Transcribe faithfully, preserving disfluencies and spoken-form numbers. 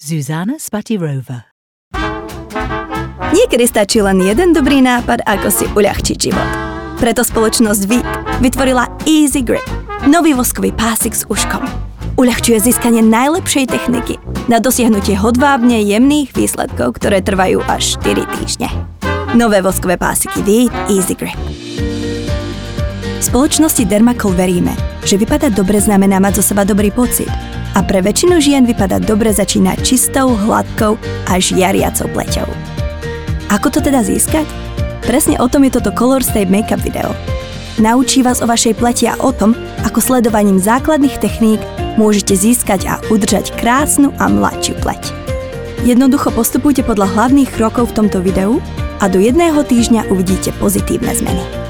Zuzana Spatirova. Niekedy stačí len jeden dobrý nápad, ako si uľahčiť život. Preto spoločnosť Veep vytvorila Easy Grip, nový voskový pásik s uškom. Uľahčuje získanie najlepšej techniky na dosiahnutie hodvábne jemných výsledkov, ktoré trvajú až štyri týždne. Nové voskové pásiky Veep Easy Grip. V spoločnosti Dermacol veríme, že vypadať dobre znamená mať zo seba dobrý pocit. A pre väčšinu žien vypadať dobre začína čistou, hladkou a žiariacou pleťou. Ako to teda získať? Presne o tom je toto Color Stay Makeup video. Naučí vás o vašej pleti a o tom, ako sledovaním základných techník môžete získať a udržať krásnu a mladšiu pleť. Jednoducho postupujte podľa hlavných krokov v tomto videu a do jedného týždňa uvidíte pozitívne zmeny.